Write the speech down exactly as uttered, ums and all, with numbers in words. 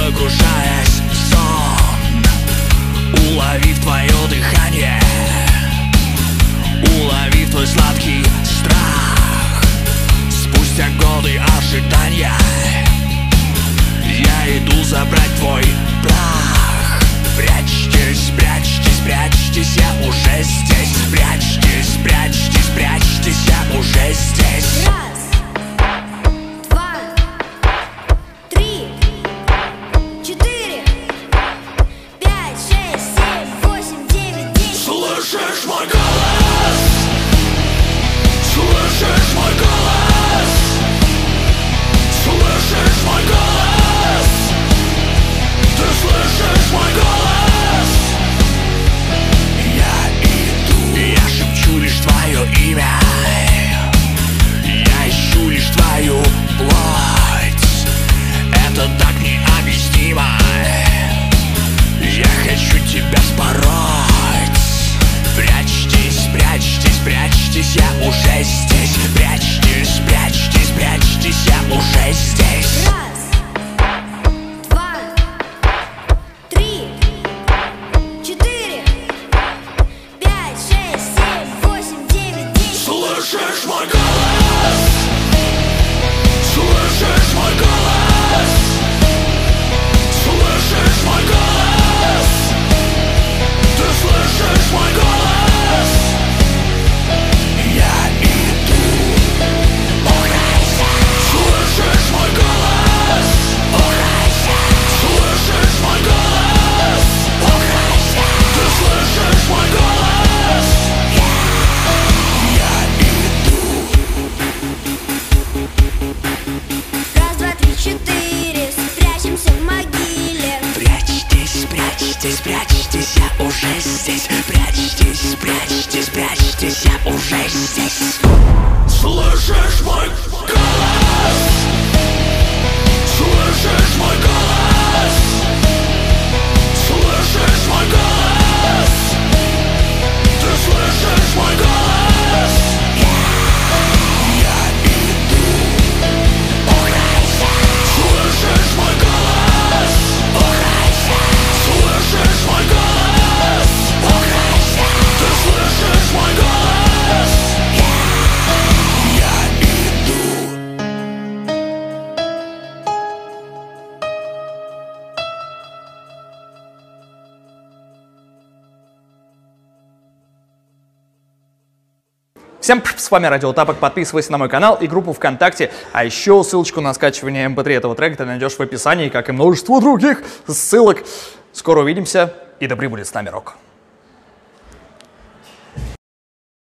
погружаясь в сон, уловив твое дыхание, уловив твой сладкий страх. Спустя годы ожидания я иду забрать твой прах. Прячьтесь, прячьтесь, прячьтесь, я уже здесь. Прячьтесь, прячьтесь, прячьтесь, я уже здесь. Раз, два, три, четыре, пять, шесть, семь, восемь, девять, десять. Слышишь мой голос? Слышишь мой голос? Слышишь мой голос? Ты слышишь мой голос? Я иду, я шепчу лишь твое имя, я ищу лишь твою плоть. Это так необъяснимо. Я хочу тебя спороть. Прячьтесь, прячьтесь, прячьтесь, я уже здесь. Прячьтесь, прячьтесь, прячьтесь, я уже здесь. Раз, два, три, четыре, пять, шесть, семь, восемь, девять, десять. Слышишь мой голос? Слышишь мой голос? Слышишь мой голос? Ты слышишь мой голос? Я иду. Уграйся. Слышишь мой голос? Уграйся. Слышишь мой голос? Уграйся. Ты слышишь мой голос? Я иду. Раз, два, три, четыре, спрячемся в могиле. Прячьтесь, прячьтесь, прячьтесь, я уже здесь. Прячьтесь, прячьтесь, прячьтесь, я уже здесь. Слышишь мой голос? Слышишь мой голос? Слышишь мой голос? Ты слышишь мой голос? Я иду. Уграйся. Слышишь мой голос? Уграйся. Слышишь мой голос? Уграйся. Ты слышишь мой голос? Я иду. Всем привет, с вами Радио Тапок. Подписывайся на мой канал и группу ВКонтакте. А еще ссылочку на скачивание эм пэ три этого трека ты найдешь в описании, как и множество других ссылок. Скоро увидимся, и да пребудет с нами рок.